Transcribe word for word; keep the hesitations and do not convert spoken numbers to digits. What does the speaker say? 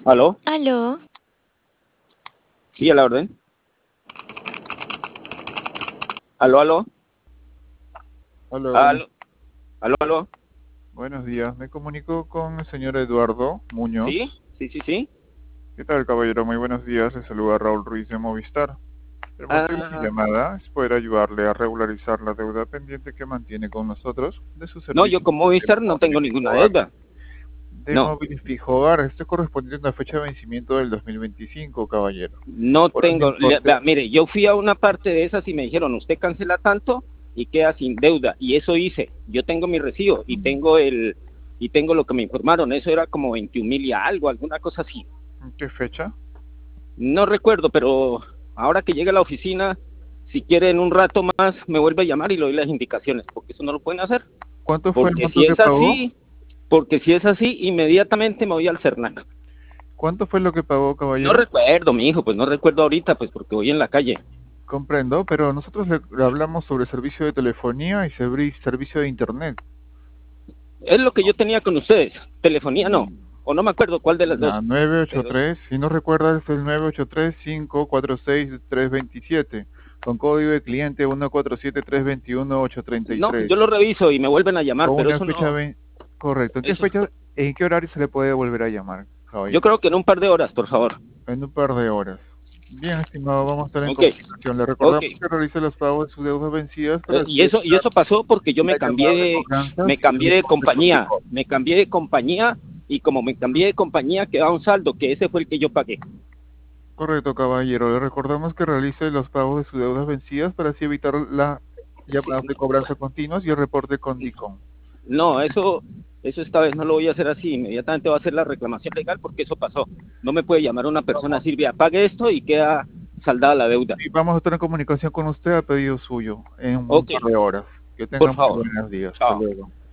¿Aló? Aló, Sí, a la orden. ¿Aló, aló? Hola, ¿Aló, aló, aló? buenos días. Me comunico con el señor Eduardo Muñoz. ¿Sí? Sí, sí, sí. ¿Qué tal, caballero? Muy buenos días. Le saluda Raúl Ruiz de Movistar. El motivo de mi Ah, llamada es poder ayudarle a regularizar la deuda pendiente que mantiene con nosotros de sus no, yo servicios con de Movistar no móvil tengo y fijo ninguna hogar. deuda. De No, móvil y fijo hogar. Esto corresponde a una fecha de vencimiento del dos mil veinticinco, caballero. no Por un tengo. Le- importe. vea, mire, yo fui a una parte de esas y me dijeron, usted cancela tanto y queda sin deuda. Y eso hice. Yo tengo mi recibo y tengo el y tengo lo que me informaron. Eso era como veintiún mil y algo, alguna cosa así. ¿En qué fecha? No recuerdo, pero ahora que llegue a la oficina, si quiere en un rato más, me vuelve a llamar y le doy las indicaciones, porque eso no lo pueden hacer. ¿Cuánto fue el Porque monto si que es pagó? así, porque si es así, inmediatamente me voy al CERNAC. ¿Cuánto fue lo que pagó, No caballero? recuerdo, mi hijo, pues no recuerdo ahorita, pues porque voy en la calle. Comprendo, pero nosotros le, le hablamos sobre servicio de telefonía y servi- servicio de internet. Es lo que yo tenía con ustedes. Telefonía no, o no me acuerdo cuál de las dos. La nueve ocho Pero tres, si no recuerdas, es el nueve ocho tres, cinco cuatro seis, tres dos siete, con código de cliente uno cuatro siete, tres dos uno, ocho tres no, tres, yo lo reviso y me vuelven a llamar, con pero una eso fecha no, ve- correcto. ¿En qué eso. fecha, en qué horario se le puede volver a llamar, Yo caballero? creo que en un par de horas, por favor. En un par de horas. Bien, estimado, vamos a estar en Ok, comunicación. Le ok. recordamos que realice los pagos de sus deudas vencidas para Eh, así y eso y evitar eso pasó porque yo la me cambié llamada de de cobranzas me y el cambié de reporte con compañía, DICOM. me cambié de compañía y como me cambié de compañía quedaba un saldo que ese fue el que yo pagué. Correcto, caballero. Le recordamos que realice los pagos de sus deudas vencidas para así evitar las Sí, llamadas de cobranza continuas y el reporte con DICOM. no, eso eso esta vez no lo voy a hacer así, inmediatamente voy a hacer la reclamación legal porque eso pasó. No me puede llamar una persona Vamos, decir, vea, pague esto y queda saldada la deuda. y vamos a estar en comunicación con usted a pedido suyo en un Ok, par de horas. Que por tenga muy favor. buenos días. Hasta Chao. luego.